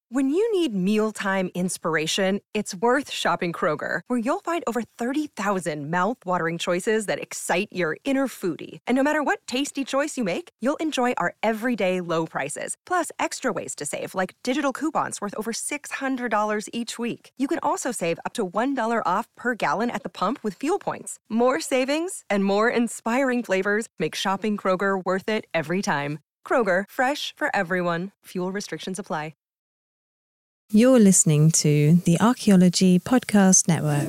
When you need mealtime inspiration, it's worth shopping Kroger, where you'll find over 30,000 mouth-watering choices that excite your inner foodie. And no matter what tasty choice you make, you'll enjoy our everyday low prices, plus extra ways to save, like digital coupons worth over $600 each week. You can also save up to $1 off per gallon at the pump with fuel points. More savings and more inspiring flavors make shopping Kroger worth it every time. Kroger, fresh for everyone. Fuel restrictions apply. You're listening to the Archaeology Podcast Network.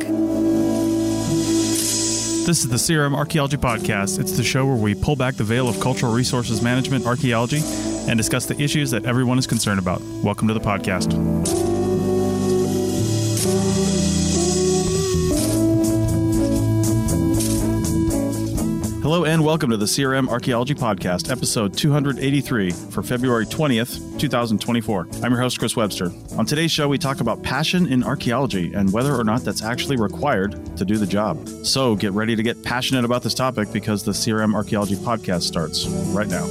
This is the CRM Archaeology Podcast. It's the show where we pull back the veil of cultural resources management archaeology and discuss the issues that everyone is concerned about. Welcome to the podcast. Hello and welcome to the CRM Archaeology Podcast, episode 283 for February 20th, 2024. I'm your host, Chris Webster. On today's show, we talk about passion in archaeology and whether or not that's actually required to do the job. So get ready to get passionate about this topic because the CRM Archaeology Podcast starts right now.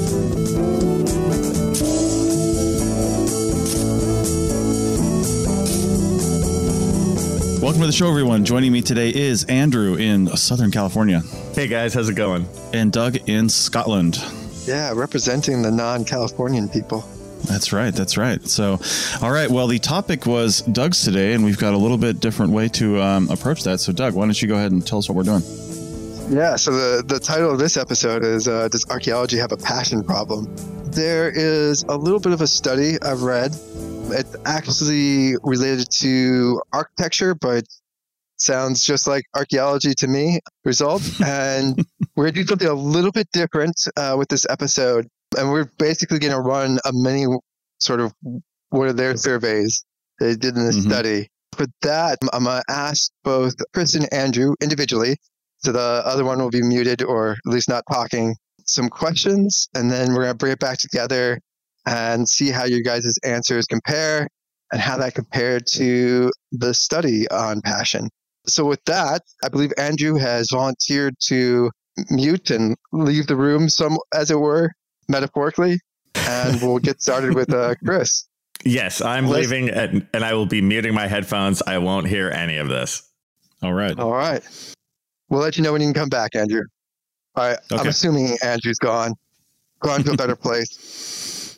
Welcome to the show, everyone. Joining me today is Andrew in Southern California. Hey guys, how's it going? And Doug in Scotland. Yeah, representing the non-Californian people. That's right. That's right. So, all right. Well, the topic was Doug's today, and we've got a little bit different way to approach that. So, Doug, why don't you go ahead and tell us what we're doing? Yeah, so the title of this episode is, Does Archaeology Have a Passion Problem? There is a little bit of a study I've read. It's actually related to architecture, but sounds just like archaeology to me. Result. And we're going to do something a little bit different with this episode. And we're basically going to run a mini sort of one of their surveys they did in this study. For that, I'm going to ask both Chris and Andrew individually, so the other one will be muted or at least not talking, some questions, and then we're going to bring it back together and see how you guys' answers compare and how that compared to the study on passion. So with that, I believe Andrew has volunteered to mute and leave the room, as it were, metaphorically, and we'll get started with Chris. Yes, I'm leaving and I will be muting my headphones. I won't hear any of this. All right. All right. We'll let you know when you can come back, Andrew. All right. Okay. I'm assuming Andrew's gone to a better place.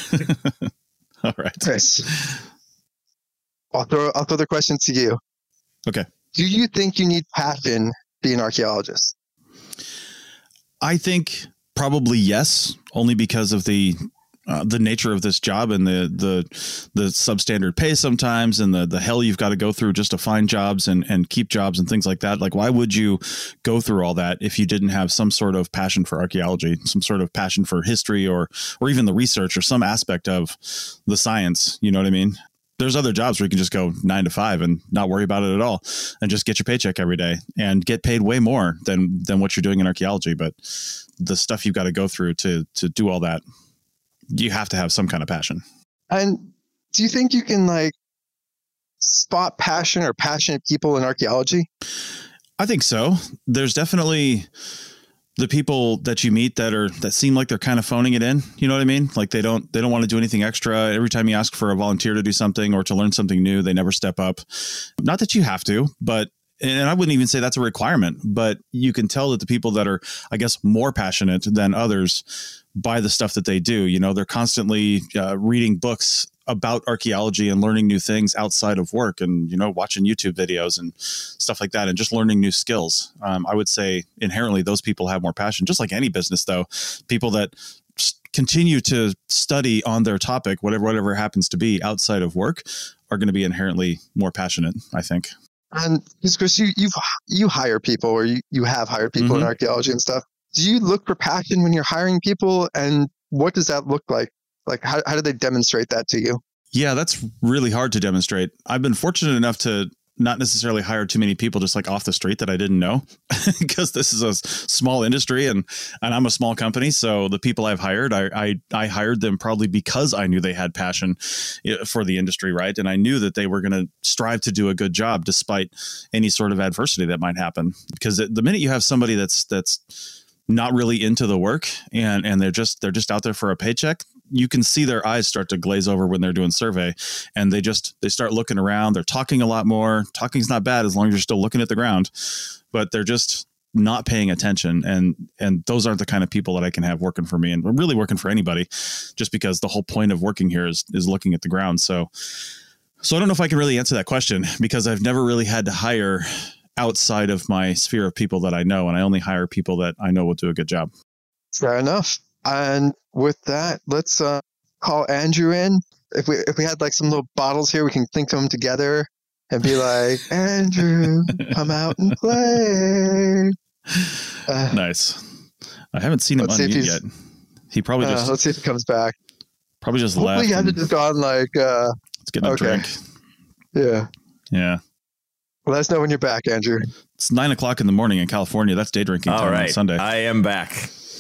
All right. Chris, I'll throw the question to you. Okay. Do you think you need passion to be an archaeologist? I think probably yes, only because of the nature of this job and the substandard pay sometimes and the hell you've got to go through just to find jobs and keep jobs and things like that. Like, why would you go through all that if you didn't have some sort of passion for archaeology, some sort of passion for history or even the research or some aspect of the science? You know what I mean? There's other jobs where you can just go 9 to 5 and not worry about it at all and just get your paycheck every day and get paid way more than what you're doing in archaeology. But the stuff you've got to go through to do all that, you have to have some kind of passion. And do you think you can spot passion or passionate people in archaeology? I think so. There's definitely the people that you meet that seem like they're kind of phoning it in. You know what I mean? Like they don't want to do anything extra. Every time you ask for a volunteer to do something or to learn something new, they never step up. Not that you have to, and I wouldn't even say that's a requirement, but you can tell that the people that are, I guess, more passionate than others by the stuff that they do. You know, they're constantly reading books about archaeology and learning new things outside of work and, you know, watching YouTube videos and stuff like that and just learning new skills. I would say inherently those people have more passion, just like any business, though. People that continue to study on their topic, whatever happens to be outside of work, are going to be inherently more passionate, I think. And Chris, you hire people, or you have hired people in archaeology and stuff. Do you look for passion when you're hiring people, and what does that look like? Like, how do they demonstrate that to you? Yeah, that's really hard to demonstrate. I've been fortunate enough to not necessarily hire too many people just like off the street that I didn't know, because this is a small industry and I'm a small company. So the people I've hired, I hired them probably because I knew they had passion for the industry, right? And I knew that they were going to strive to do a good job despite any sort of adversity that might happen. Because the minute you have somebody that's not really into the work and they're just out there for a paycheck, you can see their eyes start to glaze over when they're doing survey, and they start looking around. They're talking a lot more. Talking's not bad as long as you're still looking at the ground, but they're just not paying attention. And those aren't the kind of people that I can have working for me, and really working for anybody, just because the whole point of working here is looking at the ground. So I don't know if I can really answer that question, because I've never really had to hire outside of my sphere of people that I know, and I only hire people that I know will do a good job. Fair enough. And with that, let's call Andrew in. If we had like some little bottles here, we can clink them together and be like, Andrew, come out and play. Nice. I haven't seen him unmute yet. He probably just. Let's see if he comes back. Probably just Hopefully left. He had to just gone like. Let's get a drink. Yeah. Yeah. Let us know when you're back, Andrew. It's 9:00 in the morning in California. That's day drinking time on Sunday. I am back.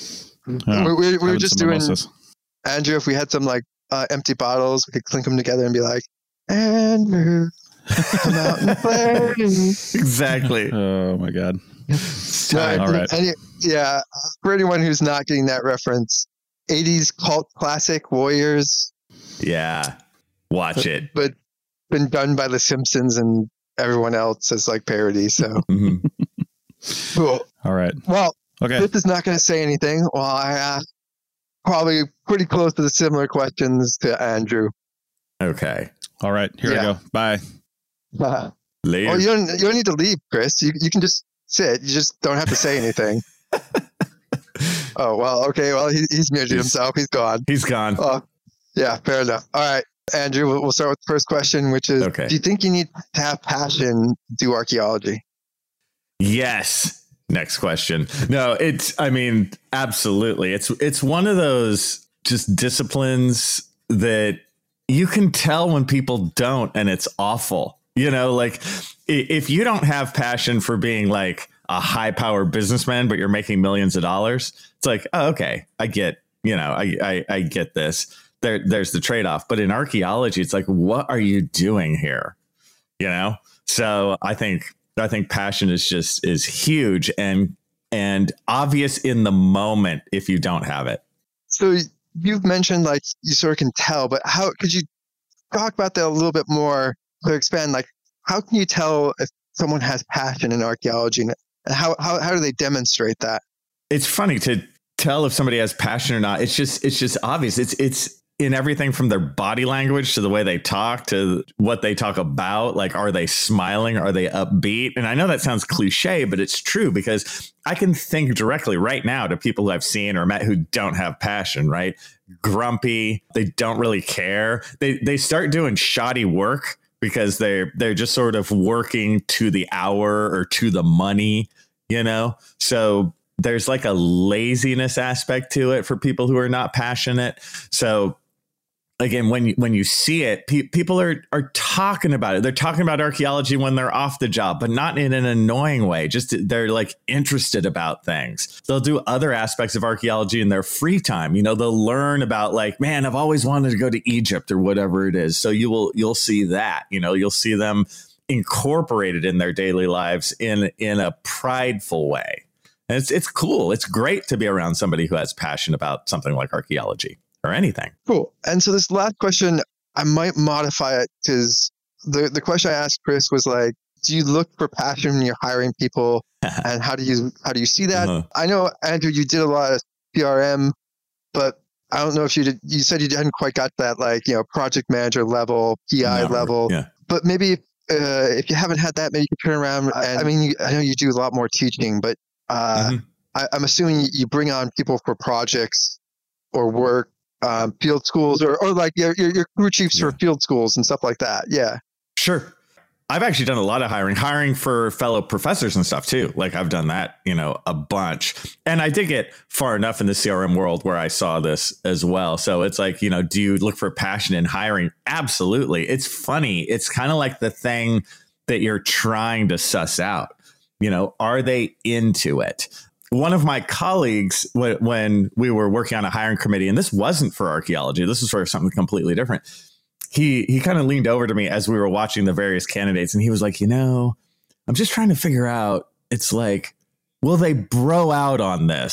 We were just doing, mimosas. Andrew, if we had some like empty bottles, we could clink them together and be like, Andrew, come out and play. Exactly. Oh my God. All right. Yeah. For anyone who's not getting that reference, 80s cult classic Warriors. Yeah. Watch it. But been done by The Simpsons and everyone else as like parody. So cool. All right. Well, okay. This is not going to say anything. Well, I asked probably pretty close to the similar questions to Andrew. Okay. All right. Here we go. Bye. Later. Oh, you don't need to leave, Chris. You can just sit. You just don't have to say anything. Oh, well, okay. Well, he's muted himself. He's gone. He's gone. Yeah, fair enough. All right, Andrew, we'll start with the first question, which is, do you think you need to have passion to do archaeology? Yes. Next question. No, absolutely. It's one of those just disciplines that you can tell when people don't, and it's awful. Like if you don't have passion for being like a high power businessman, but you're making millions of dollars, it's like, oh, okay, I get, I get this. There's the trade-off. But in archaeology, it's like, what are you doing here? So I think passion is huge and obvious in the moment if you don't have it. So you've mentioned like you sort of can tell, but how could you talk about that a little bit more to expand? Like, how can you tell if someone has passion in archaeology, and how do they demonstrate that? It's funny to tell if somebody has passion or not. It's just obvious. It's in everything from their body language to the way they talk to what they talk about. Like, are they smiling? Are they upbeat? And I know that sounds cliche, but it's true, because I can think directly right now to people who I've seen or met who don't have passion, right? Grumpy. They don't really care. They start doing shoddy work because they're just sort of working to the hour or to the money, So there's like a laziness aspect to it for people who are not passionate. So again, when you see it, people are talking about it. They're talking about archaeology when they're off the job, but not in an annoying way. Just they're like interested about things. They'll do other aspects of archaeology in their free time. They'll learn about like, man, I've always wanted to go to Egypt or whatever it is. So you'll see that, you'll see them incorporated in their daily lives in a prideful way. And it's cool. It's great to be around somebody who has passion about something like archaeology or anything. Cool. And so this last question, I might modify it, because the question I asked Chris was like, do you look for passion when you're hiring people, and how do you see that? I know, Andrew, you did a lot of CRM, but I don't know if you said you hadn't quite got that project manager level, PI level. Yeah. But maybe if you haven't had that, maybe you can turn around. And I know you do a lot more teaching, but I'm assuming you bring on people for projects or work, field schools, or like your crew chiefs for field schools and stuff like that. Yeah. Sure. I've actually done a lot of hiring for fellow professors and stuff too. Like I've done that, a bunch. And I did get far enough in the CRM world where I saw this as well. So it's like, do you look for passion in hiring? Absolutely. It's funny. It's kind of like the thing that you're trying to suss out. Are they into it? One of my colleagues, when we were working on a hiring committee, and this wasn't for archaeology, this was for something completely different. He kind of leaned over to me as we were watching the various candidates, and he was like, I'm just trying to figure out, it's like, will they bro out on this?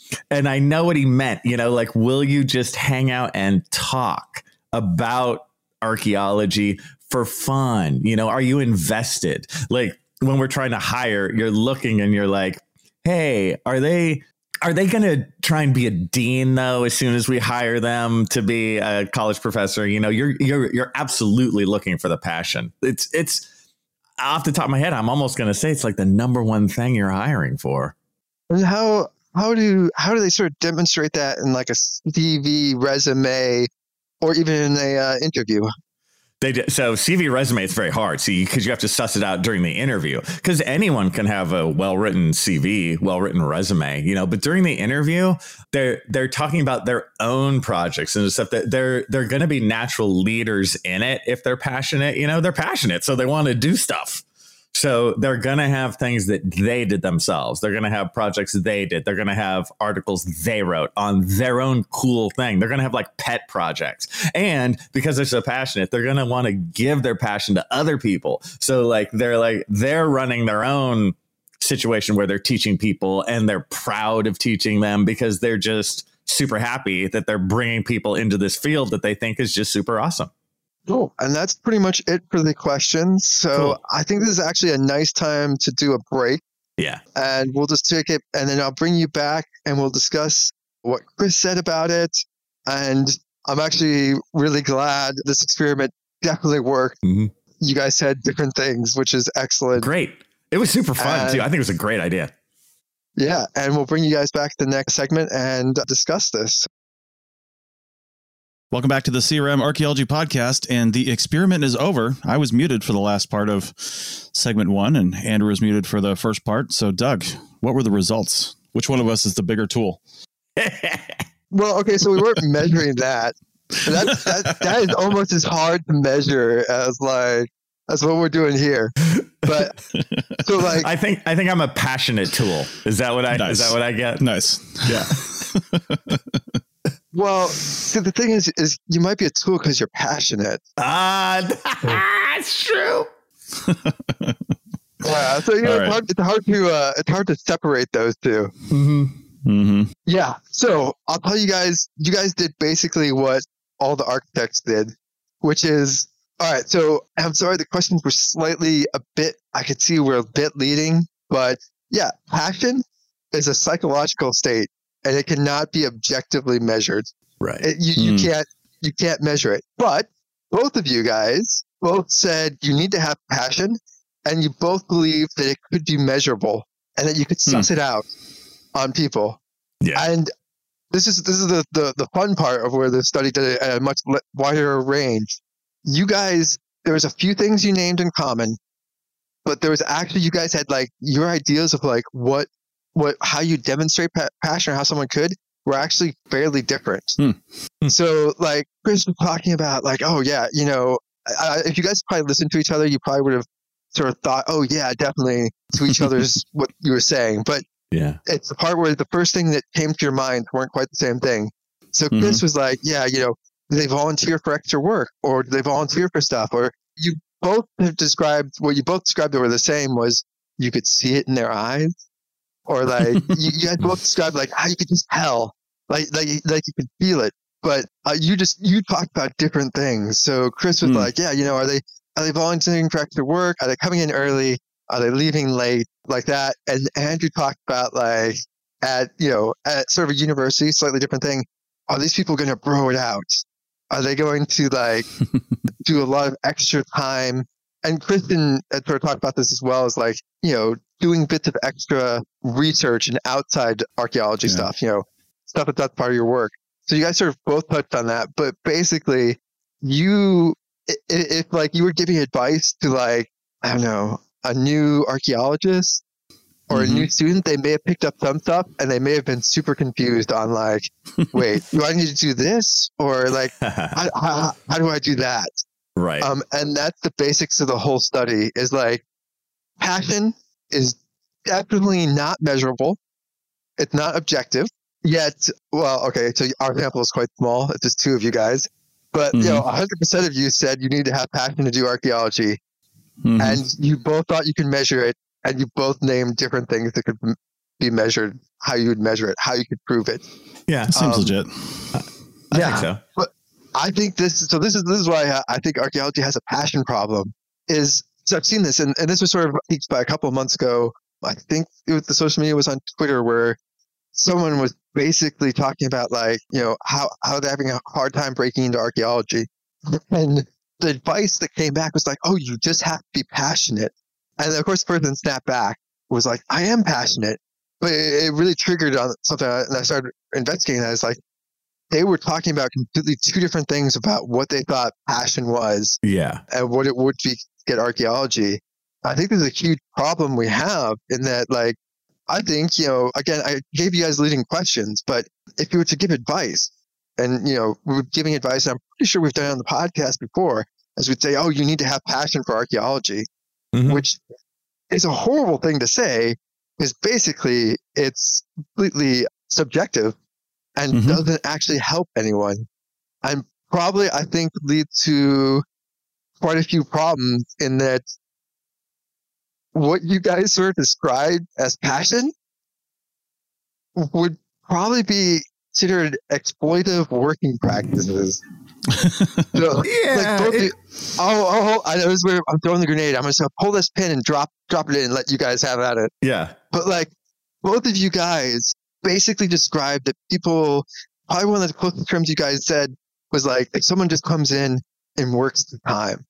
And I know what he meant, like, will you just hang out and talk about archaeology for fun? Are you invested? Like, when we're trying to hire, you're looking and you're like, hey, are they going to try and be a dean though as soon as we hire them to be a college professor? You're absolutely looking for the passion. It's off the top of my head, I'm almost going to say it's like the number one thing you're hiring for. And how do they sort of demonstrate that in like a CV, resume, or even in a interview? So CV resume is very hard, because you have to suss it out during the interview, because anyone can have a well-written CV, well-written resume, but during the interview, they're talking about their own projects and stuff that they're going to be natural leaders in it. If they're passionate, they're passionate, so they want to do stuff. So they're going to have things that they did themselves. They're going to have projects they did. They're going to have articles they wrote on their own cool thing. They're going to have like pet projects. And because they're so passionate, they're going to want to give their passion to other people. So they're running their own situation where they're teaching people and they're proud of teaching them because they're just super happy that they're bringing people into this field that they think is just super awesome. Cool. And that's pretty much it for the questions. So cool. I think this is actually a nice time to do a break. Yeah. And we'll just take it, and then I'll bring you back and we'll discuss what Chris said about it. And I'm actually really glad this experiment definitely worked. Mm-hmm. You guys said different things, which is excellent. Great. It was super fun too. I think it was a great idea. Yeah. And we'll bring you guys back to the next segment and discuss this. Welcome back to the CRM Archaeology Podcast, and the experiment is over. I was muted for the last part of segment 1, and Andrew was muted for the first part. So, Doug, what were the results? Which one of us is the bigger tool? Well, okay, so we weren't measuring that. That is almost as hard to measure as what we're doing here. But so like, I think I'm a passionate tool. Is that what I get? Nice. Yeah. Well, see, the thing is you might be a tool because you're passionate. That's true. Yeah, so right. It's hard to separate those two. Mm-hmm. Mm-hmm. Yeah. So I'll tell you guys. You guys did basically what all the architects did, which is all right. So I'm sorry, the questions were slightly I could see we're a bit leading, but yeah, passion is a psychological state. And it cannot be objectively measured. Right. You can't measure it. But both of you guys both said you need to have passion, and you both believe that it could be measurable and that you could suss it out on people. Yeah. And this is the fun part of where the study did a much wider range. You guys, there was a few things you named in common, but there was actually, you guys had like your ideas of like how you demonstrate passion or how someone could were actually fairly different. So like Chris was talking about like, oh yeah, if you guys probably listened to each other, you probably would have sort of thought, oh yeah, definitely to each other's what you were saying. But yeah, it's the part where the first thing that came to your mind weren't quite the same thing. So Chris was like, yeah, do they volunteer for extra work, or do they volunteer for stuff? Or you both have described, what you both described that were the same was you could see it in their eyes. Or like you guys both described like how you could just tell, like you could feel it. But you talked about different things. So Chris was like, yeah, are they volunteering for extra work? Are they coming in early? Are they leaving late? Like that. And Andrew talked about like at sort of a university, slightly different thing. Are these people going to bro it out? Are they going to like do a lot of extra time? And Kristen had sort of talked about this as well, as like, doing bits of extra research and outside archaeology stuff, stuff that's part of your work. So you guys sort of both touched on that. But basically, if like you were giving advice to like, I don't know, a new archaeologist or a new student, they may have picked up some stuff and they may have been super confused on like, wait, do I need to do this? Or like, how do I do that? Right. And that's the basics of the whole study is like passion is definitely not measurable. It's not objective yet. Well, okay. So our sample is quite small. It's just 2 of you guys, but 100% of you said you need to have passion to do archaeology, and you both thought you can measure it, and you both named different things that could be measured, how you would measure it, how you could prove it. Yeah, seems legit. I think so. But I think this is why I think archaeology has a passion problem. So I've seen this, and this was sort of peaked by a couple of months ago. I think the social media was on Twitter, where someone was basically talking about how they're having a hard time breaking into archaeology, and the advice that came back was like, "Oh, you just have to be passionate." And of course, the person snapped back, was like, "I am passionate," but it really triggered on something, and I started investigating that. It's like they were talking about completely two different things about what they thought passion was, and what it would be to get archaeology. I think there's a huge problem we have in that, I think, again, I gave you guys leading questions, but if you were to give advice, and, we're giving advice, and I'm pretty sure we've done it on the podcast before, as we'd say, oh, you need to have passion for archaeology, which is a horrible thing to say, because basically it's completely subjective and doesn't actually help anyone. And probably, I think, lead to quite a few problems in that what you guys sort of described as passion would probably be considered exploitive working practices. I know this is where I'm throwing the grenade. I'm just going to pull this pin and drop it in and let you guys have at it. Yeah. But both of you guys basically described that people, probably one of the closest terms you guys said was if someone just comes in and works the time.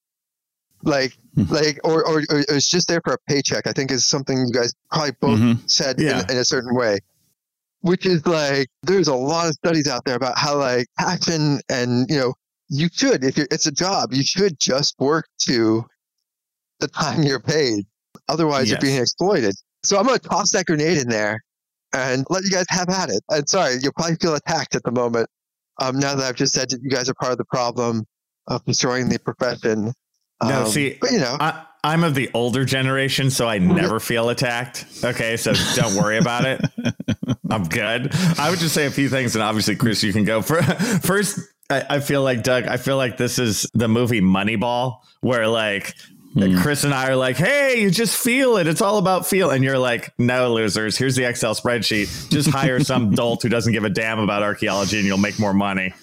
Or it's just there for a paycheck, I think is something you guys probably both said in a certain way, which is there's a lot of studies out there about how passion and, you should, if it's a job, you should just work to the time you're paid. Otherwise you're being exploited. So I'm going to toss that grenade in there and let you guys have at it. I'm sorry, you'll probably feel attacked at the moment. Now that I've just said that you guys are part of the problem of destroying the profession. No, see, but I'm of the older generation, so I never feel attacked. Okay, so don't worry about it. I'm good. I would just say a few things, and obviously, Chris, you can go first. I feel like, Doug, this is the movie Moneyball, where Chris and I are hey, you just feel it. It's all about feel. And you're no, losers. Here's the Excel spreadsheet. Just hire some dolt who doesn't give a damn about archaeology, and you'll make more money.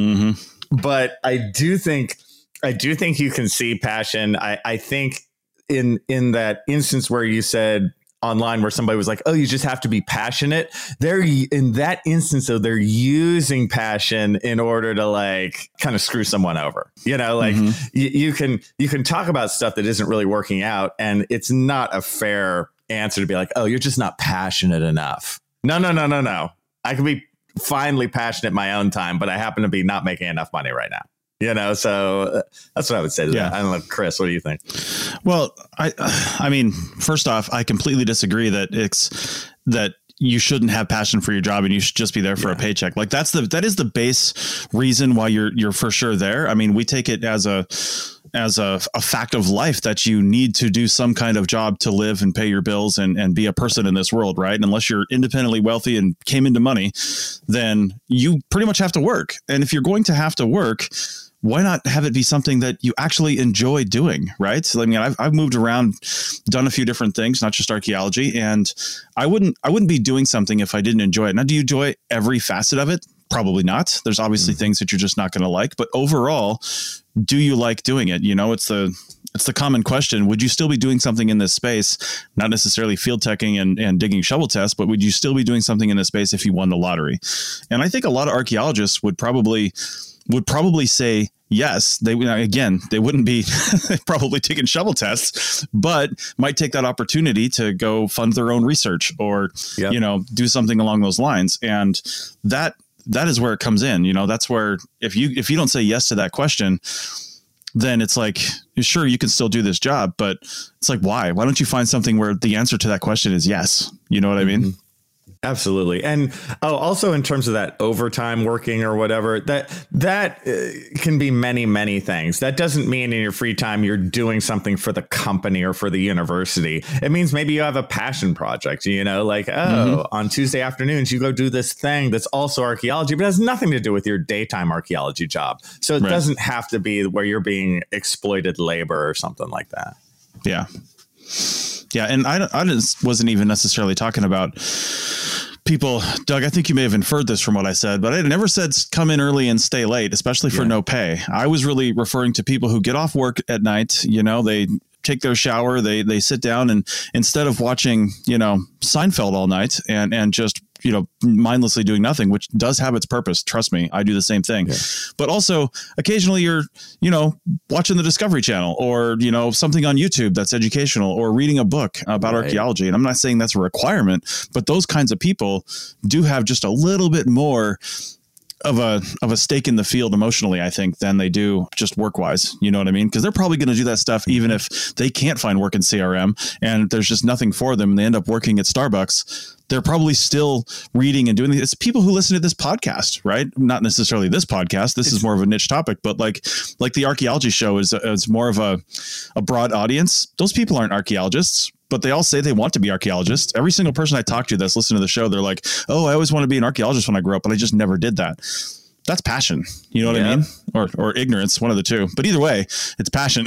But I do think you can see passion. I think in that instance where you said online where somebody was oh, you just have to be passionate. They're in that instance, though, they're using passion in order to kind of screw someone over. You can talk about stuff that isn't really working out, and it's not a fair answer to be oh, you're just not passionate enough. No. I can be finely passionate my own time, but I happen to be not making enough money right now. So that's what I would say to that. I don't know, Chris, what do you think? Well, I mean, first off, I completely disagree that you shouldn't have passion for your job and you should just be there for a paycheck. That is the base reason why you're for sure there. I mean, we take it as a fact of life that you need to do some kind of job to live and pay your bills and be a person in this world, right? Unless you're independently wealthy and came into money, then you pretty much have to work. And if you're going to have to work, why not have it be something that you actually enjoy doing, right? So, I mean, I've moved around, done a few different things, not just archaeology, and I wouldn't be doing something if I didn't enjoy it. Now, do you enjoy every facet of it? Probably not. There's obviously things that you're just not going to like, but overall, do you like doing it? It's the common question. Would you still be doing something in this space? Not necessarily field teching and digging shovel tests, but would you still be doing something in this space if you won the lottery? And I think a lot of archaeologists would probably say yes. They wouldn't be probably taking shovel tests, but might take that opportunity to go fund their own research or do something along those lines. And that is where it comes in. That's where if you don't say yes to that question, then it's sure, you can still do this job, but it's why don't you find something where the answer to that question is yes? You know what I mean? Absolutely. And also in terms of that overtime working or whatever, that can be many, many things. That doesn't mean in your free time you're doing something for the company or for the university. It means maybe you have a passion project, on Tuesday afternoons, you go do this thing that's also archaeology, but has nothing to do with your daytime archaeology job. So it doesn't have to be where you're being exploited labor or something like that. Yeah. Yeah. And wasn't even necessarily talking about people, Doug, I think you may have inferred this from what I said, but I never said come in early and stay late, especially for no pay. I was really referring to people who get off work at night. They take their shower, they sit down, and instead of watching, Seinfeld all night and just, mindlessly doing nothing, which does have its purpose. Trust me, I do the same thing. Yeah. But also occasionally you're, watching the Discovery Channel or, something on YouTube that's educational, or reading a book about archaeology. And I'm not saying that's a requirement, but those kinds of people do have just a little bit more of a stake in the field emotionally, I think, than they do just work wise. You know what I mean? Because they're probably going to do that stuff even if they can't find work in CRM and there's just nothing for them and they end up working at Starbucks. They're probably still reading and doing it's people who listen to this podcast, right? Not necessarily this podcast. This is more of a niche topic, but like the archaeology show is more of a broad audience. Those people aren't archaeologists, but they all say they want to be archaeologists. Every single person I talk to that's listening to the show, they're like, oh, I always want to be an archaeologist when I grow up, but I just never did that. That's passion. You know what I mean? Or ignorance, one of the two. But either way, it's passion.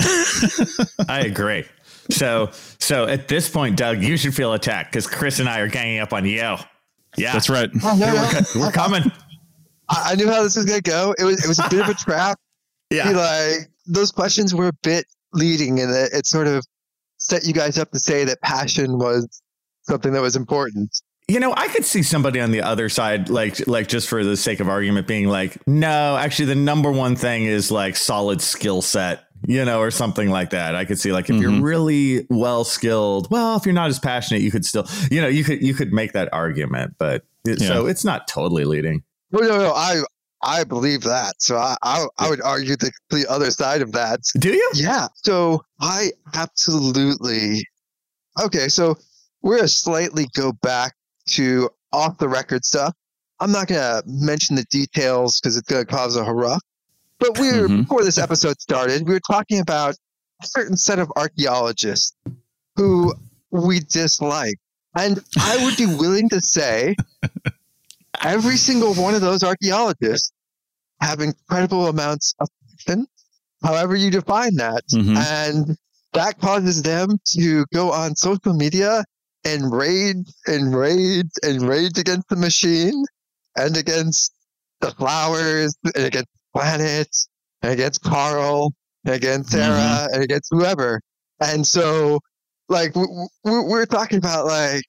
I agree. So at this point, Doug, you should feel attacked because Chris and I are ganging up on you. Yeah, that's right. We're coming. I knew how this was going to go. It was a bit of a trap. Yeah. Like those questions were a bit leading, and it sort of set you guys up to say that passion was something that was important. I could see somebody on the other side, like just for the sake of argument, being like, no, actually, the number one thing is like solid skill set, or something like that. I could see like if you're really well skilled, if you're not as passionate, you could still, you could make that argument, but so it's not totally leading. Well, no, I believe that. So I would argue the complete other side of that. Do you? Yeah. So I absolutely. Okay. So we're going to slightly go back to off the record stuff. I'm not going to mention the details because it's going to cause a hurrah. But before this episode started, we were talking about a certain set of archaeologists who we dislike. And I would be willing to say every single one of those archaeologists have incredible amounts of passion, however you define that. And that causes them to go on social media and rage against the machine and against the flowers and against planets and against Carl and against Sarah and against whoever. And so like we're talking about like,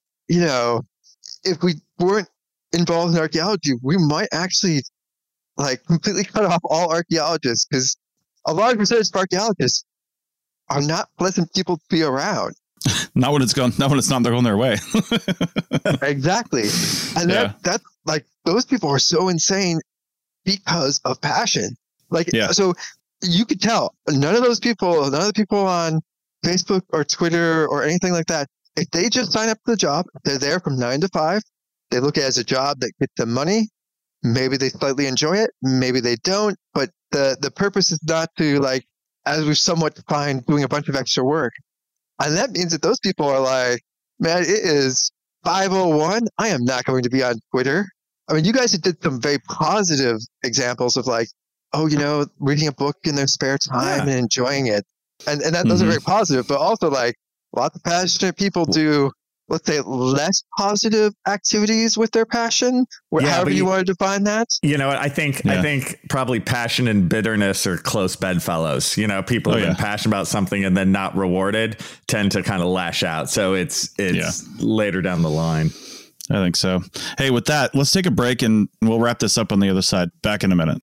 if we weren't involved in archaeology, we might actually like completely cut off all archaeologists because a large percentage of archaeologists are not pleasant people to be around. Not when it's not they're going their way. Exactly. And that's like those people are so insane because of passion. Like, so you could tell none of the people on Facebook or Twitter or anything like that, if they just sign up for the job, they're there from 9 to 5. They look at it as a job that gets them money. Maybe they slightly enjoy it. Maybe they don't. But the purpose is not to, like, as we've somewhat defined, doing a bunch of extra work. And that means that those people are like, man, it is 5:01. I am not going to be on Twitter. I mean, you guys did some very positive examples of like, reading a book in their spare time and enjoying it. And that those are very positive, but also like lots of passionate people do, let's say, less positive activities with their passion, however you want to define that. You know what? I think probably passion and bitterness are close bedfellows. People who've been passionate about something and then not rewarded tend to kind of lash out. So it's later down the line. I think so. Hey, with that, let's take a break and we'll wrap this up on the other side. Back in a minute.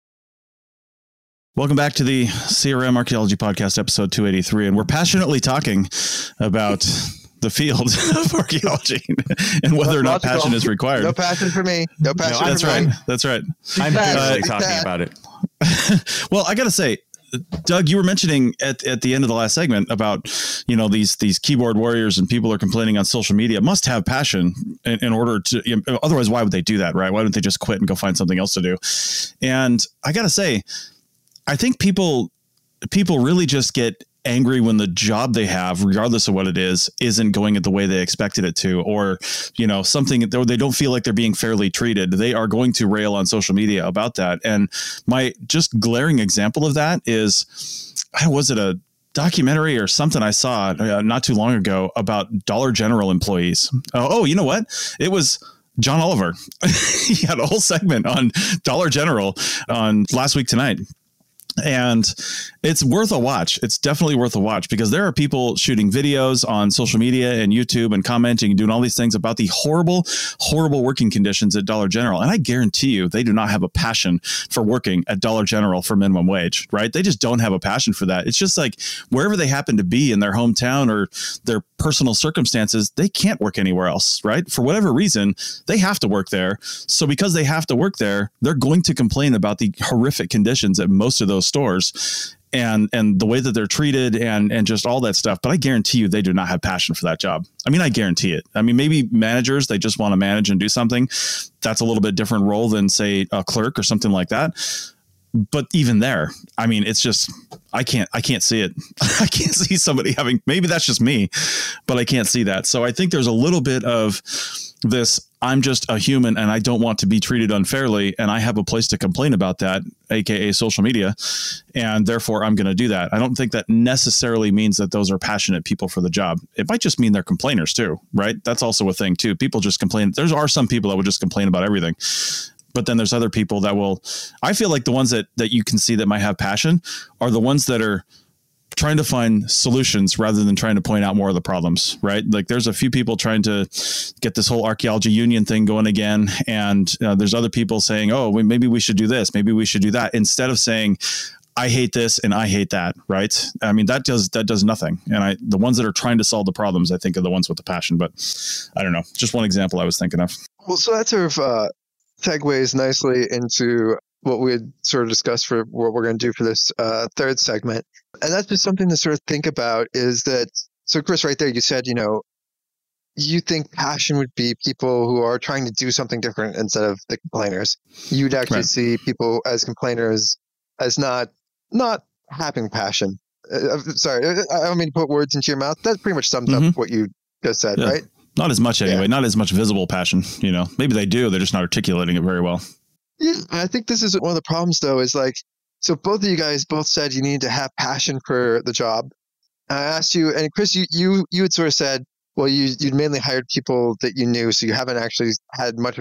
Welcome back to the CRM Archaeology Podcast, episode 283. And we're passionately talking about the field of archaeology and whether or not passion is required. No passion for me. No passion for me. That's right. I'm barely talking about it. Well, I got to say, Doug, you were mentioning at the end of the last segment about, these keyboard warriors and people are complaining on social media must have passion in order to, otherwise, why would they do that? Right. Why don't they just quit and go find something else to do? And I got to say, I think people really just get angry when the job they have, regardless of what it is, isn't going the way they expected it to, or, something they don't feel like they're being fairly treated. They are going to rail on social media about that. And my just glaring example of that is, was it a documentary or something I saw not too long ago about Dollar General employees. Oh, you know what? It was John Oliver. He had a whole segment on Dollar General on Last Week Tonight. And it's worth a watch. It's definitely worth a watch because there are people shooting videos on social media and YouTube and commenting and doing all these things about the horrible, horrible working conditions at Dollar General. And I guarantee you, they do not have a passion for working at Dollar General for minimum wage, right? They just don't have a passion for that. It's just like wherever they happen to be in their hometown or their personal circumstances, they can't work anywhere else, right? For whatever reason, they have to work there. So because they have to work there, they're going to complain about the horrific conditions at most of those stores and the way that they're treated and just all that stuff. But I guarantee you, they do not have passion for that job. I mean, I guarantee it. I mean, maybe managers, they just want to manage and do something. That's a little bit different role than, say, a clerk or something like that. But even there, I mean, it's just, I can't see it. I can't see somebody having, maybe that's just me, but I can't see that. So I think there's a little bit of this, I'm just a human and I don't want to be treated unfairly. And I have a place to complain about that, AKA social media. And therefore I'm going to do that. I don't think that necessarily means that those are passionate people for the job. It might just mean they're complainers too, right? That's also a thing too. People just complain. There are some people that will just complain about everything. But then there's other people that will, I feel like the ones that you can see that might have passion are the ones that are trying to find solutions rather than trying to point out more of the problems, right? Like there's a few people trying to get this whole archaeology union thing going again. And there's other people saying, oh, maybe we should do this. Maybe we should do that. Instead of saying, I hate this and I hate that, right? I mean, that does nothing. And the ones that are trying to solve the problems, I think are the ones with the passion, but I don't know. Just one example I was thinking of. Well, so that sort of segues nicely into what we had sort of discussed for what we're going to do for this third segment. And that's just something to sort of think about is that, so Chris, right there, you said, you think passion would be people who are trying to do something different instead of the complainers. You'd actually see people as complainers as not having passion. Sorry, I don't mean to put words into your mouth. That pretty much sums up what you just said, right? Not as much anyway, not as much visible passion, maybe they do, they're just not articulating it very well. Yeah. I think this is one of the problems though, is like, so both of you guys both said you need to have passion for the job. I asked you, and Chris, you had sort of said, well, you'd mainly hired people that you knew, so you haven't actually had much of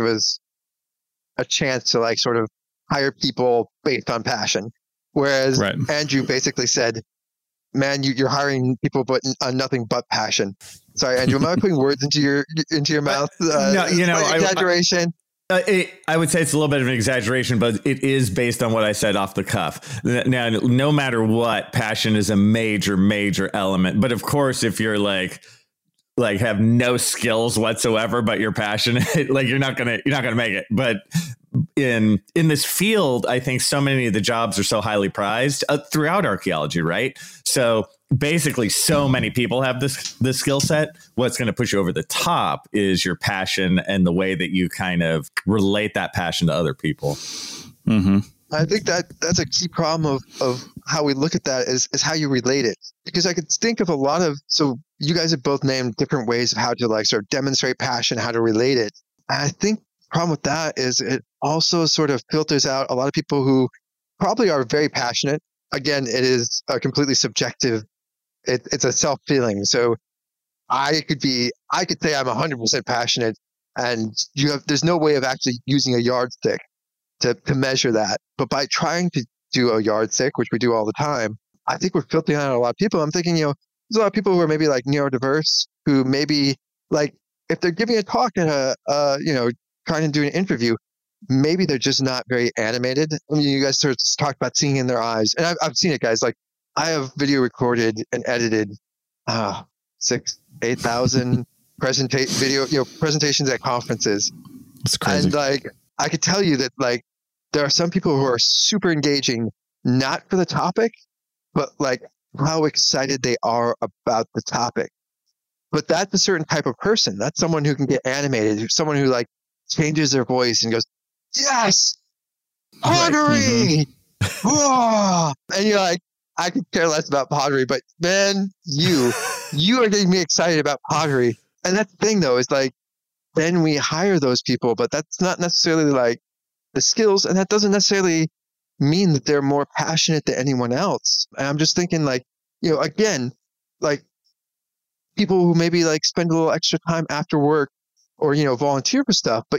a chance to like sort of hire people based on passion. Whereas Andrew basically said, man, you're hiring people but on nothing but passion. Sorry, Andrew, am I putting words into your mouth? No, exaggeration. I would say it's a little bit of an exaggeration, but it is based on what I said off the cuff. Now, no matter what, passion is a major, major element. But of course, if you're like have no skills whatsoever, but you're passionate, like you're not gonna make it. But in this field, I think so many of the jobs are so highly prized throughout archaeology, right? So basically, so many people have this skill set. What's going to push you over the top is your passion and the way that you kind of relate that passion to other people. Mm-hmm. I think that's a key problem of how we look at that is how you relate it. Because I could think of a lot of, so you guys have both named different ways of how to like sort of demonstrate passion, how to relate it. And I think the problem with that is it also sort of filters out a lot of people who probably are very passionate. Again, it is a completely subjective, it's a self-feeling. So I could say I'm 100% passionate and there's no way of actually using a yardstick to measure that. But by trying to do a yardstick, which we do all the time, I think we're filtering out a lot of people. I'm thinking, there's a lot of people who are maybe like neurodiverse, who maybe like if they're giving a talk at trying to do an interview, maybe they're just not very animated. I mean, you guys sort of talked about seeing in their eyes, and I've seen it, guys. Like I have video recorded and edited 8,000 presentations at conferences. That's crazy. And like I could tell you that like there are some people who are super engaging, not for the topic, but like how excited they are about the topic. But that's a certain type of person. That's someone who can get animated, someone who like changes their voice and goes, yes, pottery. Whoa. And you're like, I could care less about pottery, but man, you are getting me excited about pottery. And that's the thing though, is like, then we hire those people, but that's not necessarily like the skills. And that doesn't necessarily mean that they're more passionate than anyone else. And I'm just thinking like, again, like people who maybe like spend a little extra time after work or, volunteer for stuff. But,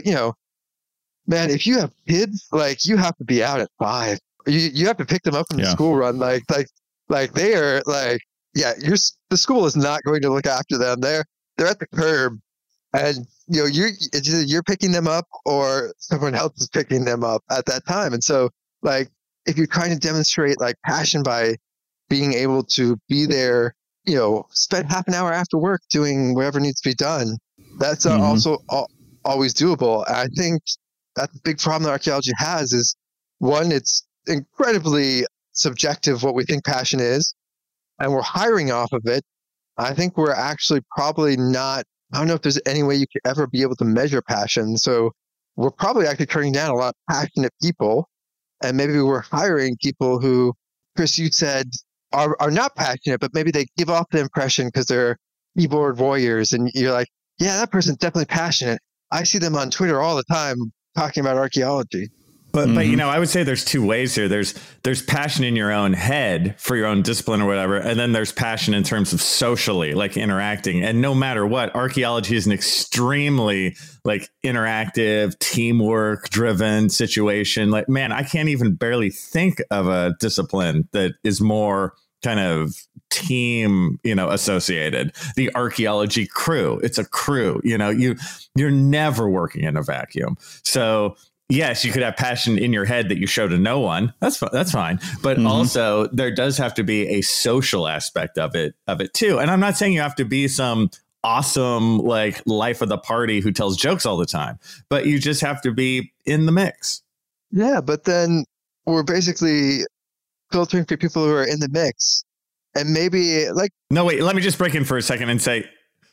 man, if you have kids, like you have to be out at 5. You have to pick them up from the school run. Like they are like, the school is not going to look after them. They're at the curb, and you're picking them up or someone else is picking them up at that time. And so, like, if you're trying to demonstrate like passion by being able to be there, spend half an hour after work doing whatever needs to be done, that's also always doable. And I think that's a big problem that archaeology has is, one, it's incredibly subjective what we think passion is, and we're hiring off of it. I think we're actually probably not, I don't know if there's any way you could ever be able to measure passion. So we're probably actually turning down a lot of passionate people, and maybe we're hiring people who, Chris, you said are not passionate, but maybe they give off the impression because they're keyboard warriors, and you're like, yeah, that person's definitely passionate. I see them on Twitter all the time talking about archaeology. But I would say there's two ways here. There's passion in your own head for your own discipline or whatever, and then there's passion in terms of socially, like interacting. And no matter what, archaeology is an extremely like interactive, teamwork driven situation. Like, man, I can't even barely think of a discipline that is more kind of team, associated. The archaeology crew, it's a crew. You're never working in a vacuum. So yes, you could have passion in your head that you show to no one. That's fine. But also there does have to be a social aspect of it too. And I'm not saying you have to be some awesome, like, life of the party who tells jokes all the time, but you just have to be in the mix. Yeah. But then we're basically filtering for people who are in the mix, and maybe like, no, wait, let me just break in for a second and say,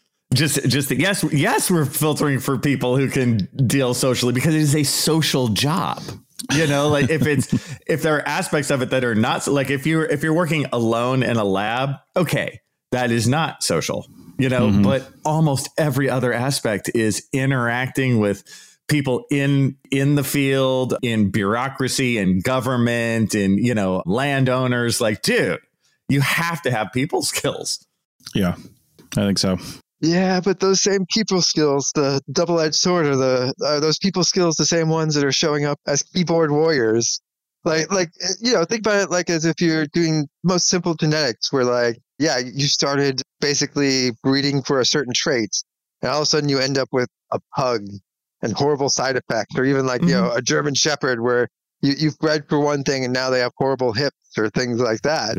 yes, we're filtering for people who can deal socially because it is a social job. Like if there are aspects of it that are not, like if you're working alone in a lab, okay, that is not social, but almost every other aspect is interacting with people in the field, in bureaucracy, in government, in, landowners. Like, dude, you have to have people skills. Yeah, I think so. Yeah, but those same people skills, the double-edged sword, are those people skills the same ones that are showing up as keyboard warriors? Like think about it like as if you're doing most simple genetics, where like, you started basically breeding for a certain trait, and all of a sudden you end up with a pug and horrible side effects, or even like a German Shepherd where you've bred for one thing and now they have horrible hips or things like that.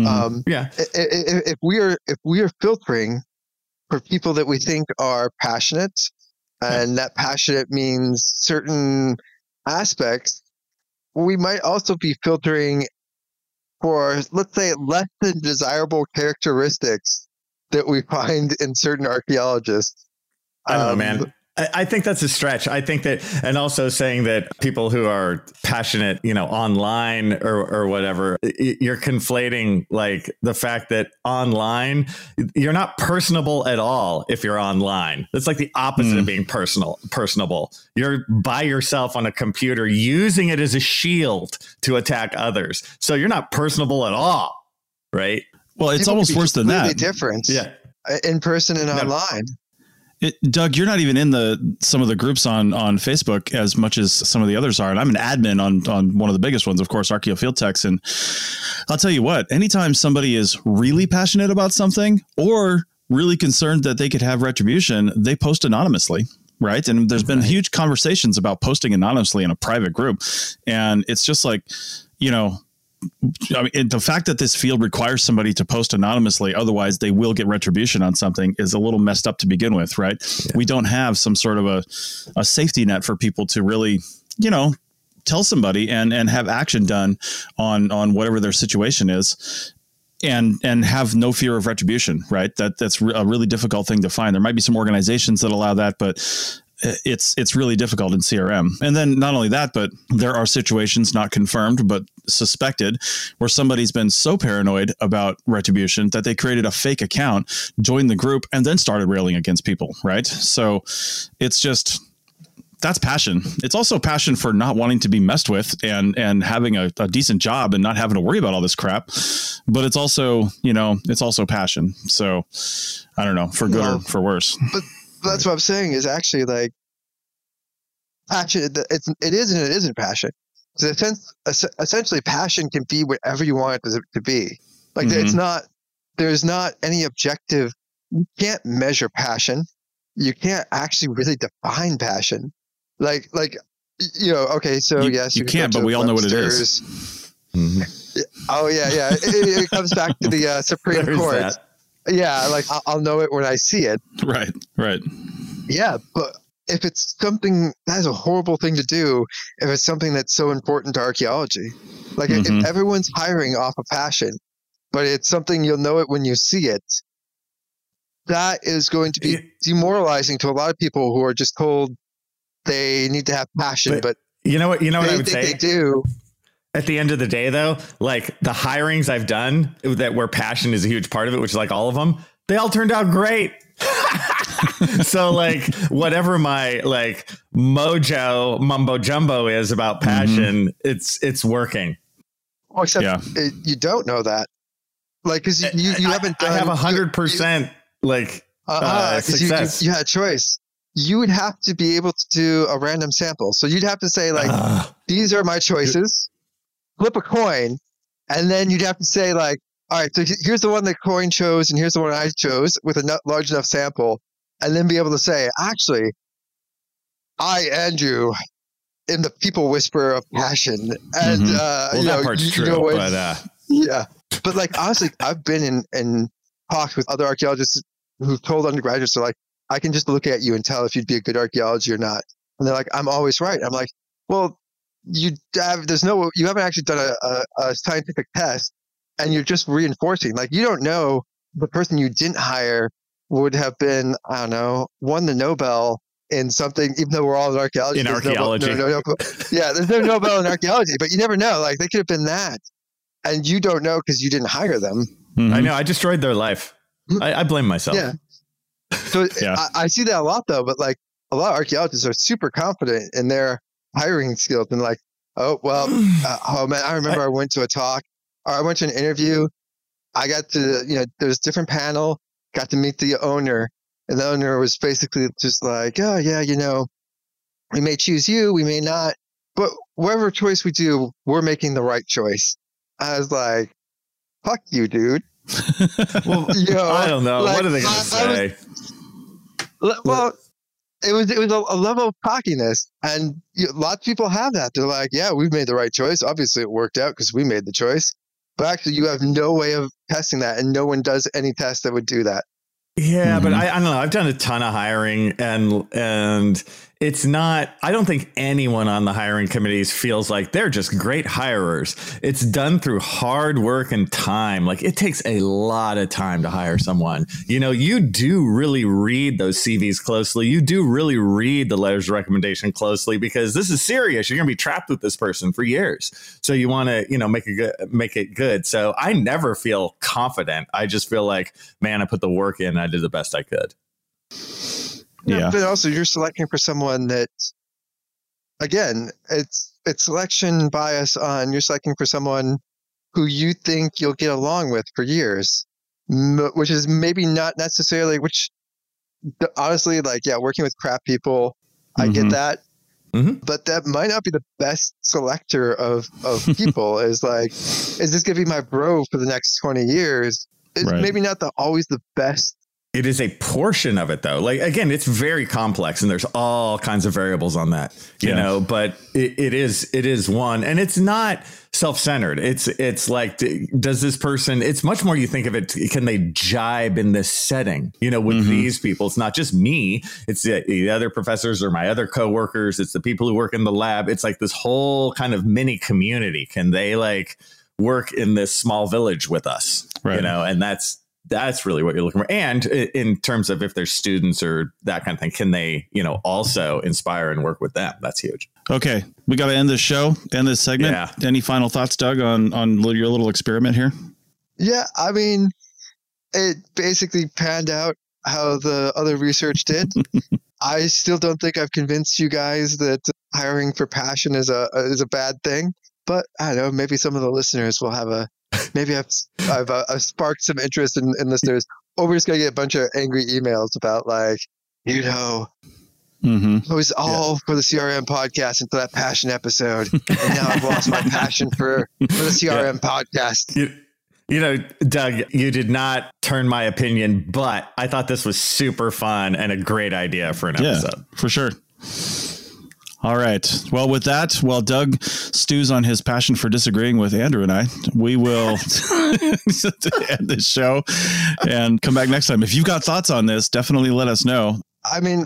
If we are filtering for people that we think are passionate, and that passionate means certain aspects, we might also be filtering for, let's say, less than desirable characteristics that we find in certain archaeologists. I don't know, man. I think that's a stretch. I think that, and also saying that people who are passionate, online or whatever, you're conflating like the fact that online, you're not personable at all. If you're online, that's like the opposite of being personable. You're by yourself on a computer, using it as a shield to attack others. So you're not personable at all. Right. Well, it's almost worse than that. Different. Yeah. In person and online. Doug, you're not even in some of the groups on Facebook as much as some of the others are. And I'm an admin on one of the biggest ones, of course, Archaeofield Techs. And I'll tell you what, anytime somebody is really passionate about something or really concerned that they could have retribution, they post anonymously. Right. And there's been huge conversations about posting anonymously in a private group. And it's just like, the fact that this field requires somebody to post anonymously, otherwise they will get retribution on something, is a little messed up to begin with, right? Yeah. We don't have some sort of a safety net for people to really, tell somebody and have action done on whatever their situation is, and have no fear of retribution, right? That's a really difficult thing to find. There might be some organizations that allow that, but it's really difficult in CRM. And then not only that, but there are situations not confirmed, but suspected, where somebody's been so paranoid about retribution that they created a fake account, joined the group, and then started railing against people. Right. So it's just that's passion. It's also passion for not wanting to be messed with and having a decent job and not having to worry about all this crap. But it's also, it's also passion. So I don't know, for good or for worse. But that's what I'm saying is actually like passion. It is and it isn't passion. So essentially passion can be whatever you want it to be. Like there's not any objective. You can't measure passion. You can't actually really define passion. Like, okay, so yes, you can't, but we all know what it is. Mm-hmm. Oh yeah. It comes back to the Supreme Court. That. Yeah, like I'll know it when I see it. Right. Yeah, but if it's something that is a horrible thing to do, if it's something that's so important to archaeology, like if everyone's hiring off of passion, but it's something you'll know it when you see it, that is going to be demoralizing to a lot of people who are just told they need to have passion. But you know what I would say? They do. At the end of the day, though, like the hirings I've done that where passion is a huge part of it, which is like all of them, they all turned out great. So like whatever my like mojo mumbo jumbo is about passion, it's working. Well, except you don't know that. Like, cause you haven't done. I have 100% like success. You had a choice. You would have to be able to do a random sample. So you'd have to say like, these are my choices, flip a coin. And then you'd have to say like, all right, so here's the one that coin chose and here's the one I chose with a large enough sample. And then be able to say, actually, I, Andrew, am the people whisperer of passion. And, that part's true, yeah. But like, honestly, I've been in talks with other archaeologists who've told undergraduates, they're like, I can just look at you and tell if you'd be a good archaeologist or not. And they're like, I'm always right. I'm like, well, you haven't actually done a scientific test and you're just reinforcing. Like, you don't know the person you didn't hire would have been, I don't know, won the Nobel in something, even though we're all in archaeology. In archaeology. Yeah, there's no Nobel in archaeology, but you never know. Like, they could have been that. And you don't know because you didn't hire them. Mm-hmm. I know. I destroyed their life. I blame myself. Yeah. So I see that a lot, though. But like a lot of archaeologists are super confident in their hiring skills, and like, oh well, oh man, I remember I went to a talk, or I went to an interview. I got to, there's a different panel. Got to meet the owner, and the owner was basically just like, oh yeah, we may choose you, we may not, but whatever choice we do, we're making the right choice. I was like, fuck you, dude. Well, I don't know. Like, what are they going to say? Well, it was a level of cockiness, and lots of people have that. They're like, yeah, we've made the right choice. Obviously, it worked out because we made the choice. But actually, you have no way of testing that, and no one does any test that would do that. Yeah, but I don't know. I've done a ton of hiring, and it's not. I don't think anyone on the hiring committees feels like they're just great hirers. It's done through hard work and time. Like, it takes a lot of time to hire someone. You do really read those CVs closely. You do really read the letters of recommendation closely, because this is serious. You're going to be trapped with this person for years. So you want to, make it good. So I never feel confident. I just feel like, man, I put the work in. I did the best I could. Yeah, but also you're selecting for someone that, again, it's selection bias on you're selecting for someone who you think you'll get along with for years, which is maybe not necessarily, which honestly, like, yeah, working with crap people, I get that. Mm-hmm. But that might not be the best selector of people. Is like, is this going to be my bro for the next 20 years? It's maybe not always the best. It is a portion of it, though. Like, again, it's very complex and there's all kinds of variables on that, you know, but it is one, and it's not self-centered. It's like, does this person, it's much more, you think of it, can they jibe in this setting, with these people? It's not just me. It's the other professors or my other coworkers. It's the people who work in the lab. It's like this whole kind of mini community. Can they like work in this small village with us, and that's really what you're looking for. And in terms of if there's students or that kind of thing, can they, also inspire and work with them? That's huge. Okay. We got to end this show, end this segment. Yeah. Any final thoughts, Doug, on your little experiment here? Yeah. I mean, it basically panned out how the other research did. I still don't think I've convinced you guys that hiring for passion is a bad thing. But I don't know, maybe some of the listeners will have maybe I've sparked some interest in listeners. Or we're just going to get a bunch of angry emails about it was all for the CRM podcast and for that passion episode. And now I've lost my passion for the CRM podcast. You know, Doug, you did not turn my opinion, but I thought this was super fun and a great idea for an episode. For sure. All right. Well, with that, while Doug stews on his passion for disagreeing with Andrew and I, we will end this show and come back next time. If you've got thoughts on this, definitely let us know. I mean,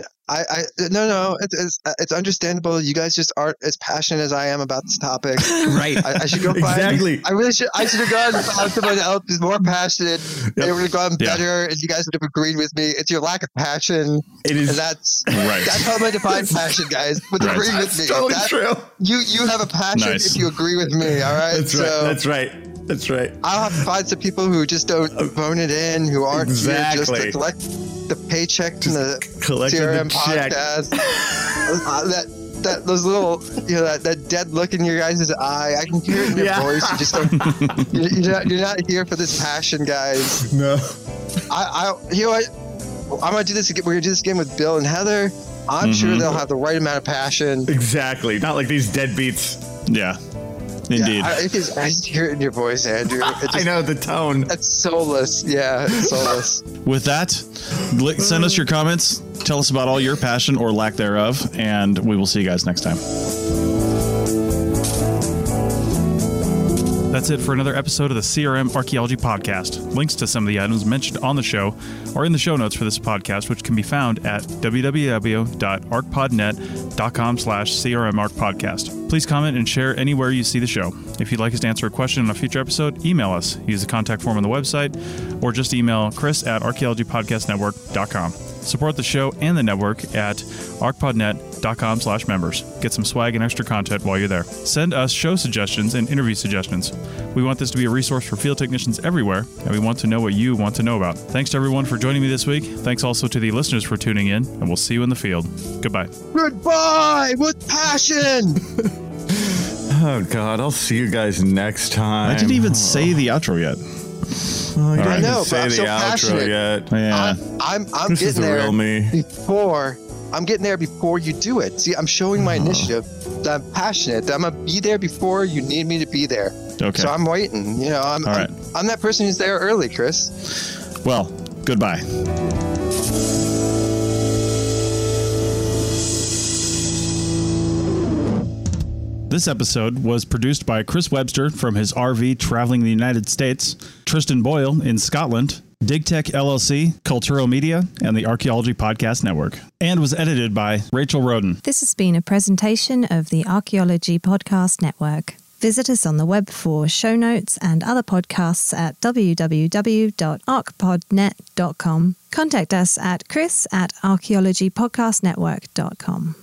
it's understandable. You guys just aren't as passionate as I am about this topic. Right. I should go find. Exactly. I should have gone and found someone else who's more passionate. They would have gone better, and you guys would have agreed with me. It's your lack of passion. It is. And that's right. That's how I define passion, guys. But agree with me. Totally true. You have a passion if you agree with me. All right. That's right. That's right. I'll have to find some people who just don't phone it in, who aren't here just to collect the paycheck from the CRM podcast. Those little, that dead look in your guys' eye. I can hear it in your voice. You just don't. You're not here for this passion, guys. No. You know what? I'm gonna do this again. We're gonna do this again with Bill and Heather. I'm sure they'll have the right amount of passion. Exactly. Not like these deadbeats. Yeah. Indeed. Yeah, I just hear it in your voice, Andrew. I know the tone. That's soulless. Yeah, it's soulless. With that, send us your comments. Tell us about all your passion or lack thereof, and we will see you guys next time. That's it for another episode of the CRM Archaeology Podcast. Links to some of the items mentioned on the show are in the show notes for this podcast, which can be found at www.arcpodnet.com/CRMArcPodcast. Please comment and share anywhere you see the show. If you'd like us to answer a question on a future episode, email us. Use the contact form on the website, or just email chris@archaeologypodcastnetwork.com. Support the show and the network at arcpodnet.com/members. Get some swag and extra content while you're there. Send us show suggestions and interview suggestions. We want this to be a resource for field technicians everywhere, and we want to know what you want to know about. Thanks to everyone for joining me this week. Thanks also to the listeners for tuning in, and we'll see you in the field. Goodbye. Goodbye with passion. Oh, God. I'll see you guys next time. I didn't even say the outro yet. I know, didn't say I'm the so outro passionate. yet. Yeah. I'm This is getting the there real me. before. I'm getting there before you do it. See, I'm showing my initiative. That I'm passionate. That I'm gonna be there before you need me to be there. Okay. So I'm waiting. I'm that person who's there early, Chris. Well, goodbye. This episode was produced by Chris Webster from his RV traveling the United States, Tristan Boyle in Scotland, DigTech LLC, Culturo Media, and the Archaeology Podcast Network, and was edited by Rachel Roden. This has been a presentation of the Archaeology Podcast Network. Visit us on the web for show notes and other podcasts at www.arcpodnet.com. Contact us at chris@archaeologypodcastnetwork.com.